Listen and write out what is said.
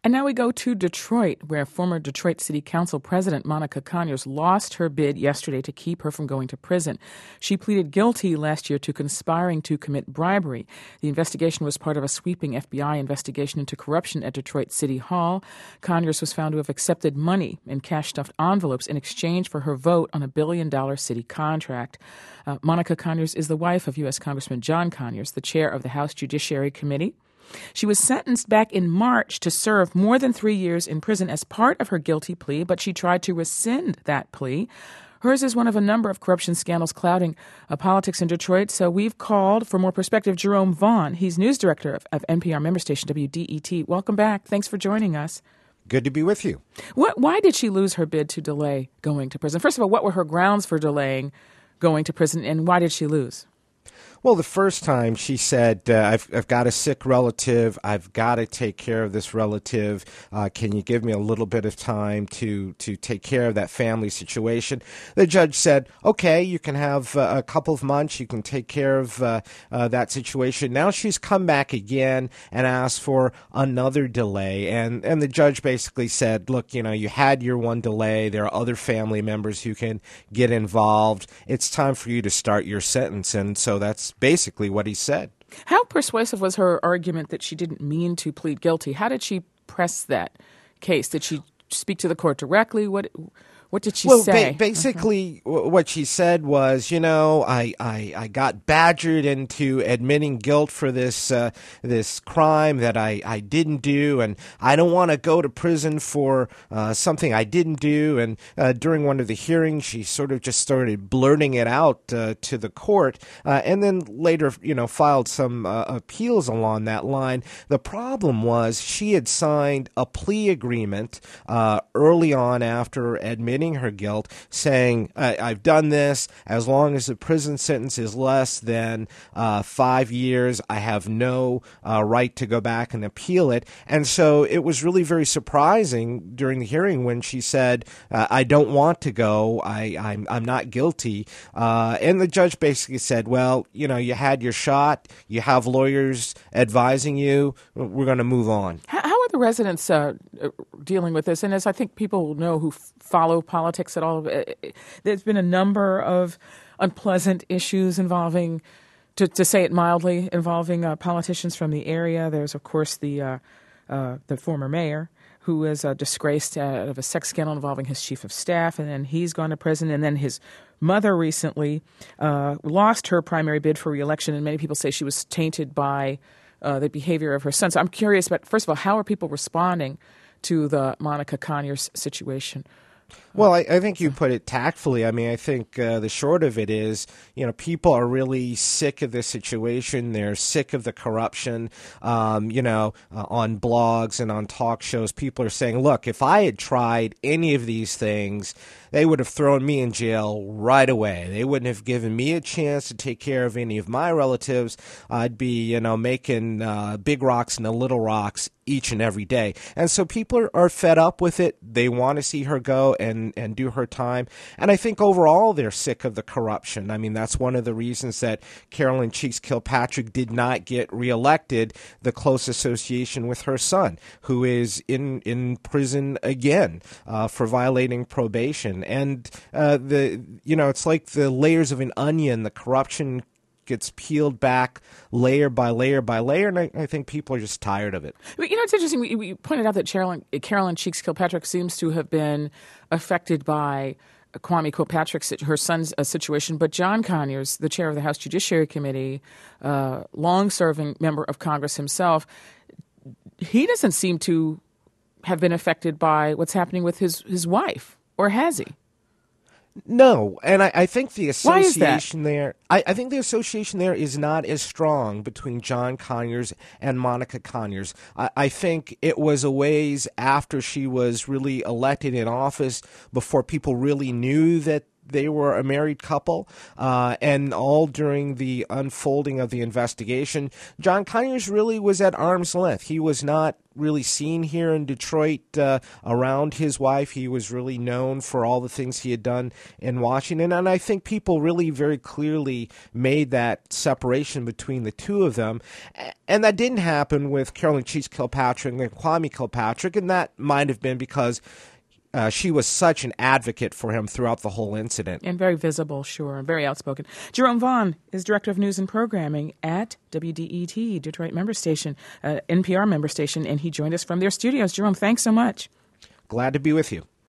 And now we go to Detroit, where former Detroit City Council President Monica Conyers lost her bid yesterday to keep her from going to prison. She pleaded guilty last year to conspiring to commit bribery. The investigation was part of a sweeping FBI investigation into corruption at Detroit City Hall. Conyers was found to have accepted money in cash-stuffed envelopes in exchange for her vote on a billion-dollar city contract. Monica Conyers is the wife of U.S. Congressman John Conyers, the chair of the House Judiciary Committee. She was sentenced back in March to serve more than 3 years in prison as part of her guilty plea, but she tried to rescind that plea. Hers is one of a number of corruption scandals clouding politics in Detroit, so we've called for more perspective Jerome Vaughn. He's news director of NPR member station WDET. Welcome back. Thanks for joining us. Good to be with you. Why did she lose her bid to delay going to prison? First of all, what were her grounds for delaying going to prison, and why did she lose? Well, the first time she said, I've got a sick relative. I've got to take care of this relative. Can you give me a little bit of time to take care of that family situation? The judge said, okay, you can have a couple of months. You can take care of that situation. Now she's come back again and asked for another delay. And the judge basically said, look, you had your one delay. There are other family members who can get involved. It's time for you to start your sentence. And so that's basically what he said. How persuasive was her argument that she didn't mean to plead guilty? How did she press that case? Did she speak to the court directly? What did she say? Basically, what she said was, I got badgered into admitting guilt for this crime that I didn't do, and I don't want to go to prison for something I didn't do. And during one of the hearings, she sort of just started blurting it out to the court, and then later, filed some appeals along that line. The problem was she had signed a plea agreement early on after admitting her guilt, saying, I've done this as long as the prison sentence is less than 5 years. I have no right to go back and appeal it. And so it was really very surprising during the hearing when she said, I don't want to go. I'm not guilty. And the judge basically said, well, you had your shot. You have lawyers advising you. We're going to move on. How are the residents dealing with this? And as I think people know who follow politics at all, there's been a number of unpleasant issues involving, to say it mildly, involving politicians from the area. There's, of course, the former mayor who was disgraced out of a sex scandal involving his chief of staff, and then he's gone to prison. And then his mother recently lost her primary bid for re-election, and many people say she was tainted by the behavior of her son. So I'm curious about, first of all, how are people responding to the Monica Conyers situation? Well, I think you put it tactfully. I mean, I think the short of it is, people are really sick of this situation. They're sick of the corruption. On blogs and on talk shows, people are saying, look, if I had tried any of these things, they would have thrown me in jail right away. They wouldn't have given me a chance to take care of any of my relatives. I'd be, making big rocks into little rocks each and every day. And so people are fed up with it. They want to see her go and do her time. And I think overall they're sick of the corruption. I mean, that's one of the reasons that Carolyn Cheeks Kilpatrick did not get reelected, the close association with her son, who is in prison again for violating probation. And it's like the layers of an onion. The corruption gets peeled back layer by layer by layer, and I think people are just tired of it. It's interesting. We pointed out that Carolyn Cheeks Kilpatrick seems to have been affected by Kwame Kilpatrick's, her son's situation, but John Conyers, the chair of the House Judiciary Committee, long-serving member of Congress himself, he doesn't seem to have been affected by what's happening with his wife, or has he? No, and I think the association Why is there, I think the association there is not as strong between John Conyers and Monica Conyers. I think it was a ways after she was really elected in office, before people really knew that they were a married couple, and all during the unfolding of the investigation, John Conyers really was at arm's length. He was not really seen here in Detroit around his wife. He was really known for all the things he had done in Washington, and I think people really very clearly made that separation between the two of them, and that didn't happen with Carolyn Cheeks Kilpatrick and Kwame Kilpatrick, and that might have been because she was such an advocate for him throughout the whole incident. And very visible, sure, and very outspoken. Jerome Vaughn is Director of News and Programming at WDET, Detroit member station, NPR member station, and he joined us from their studios. Jerome, thanks so much. Glad to be with you.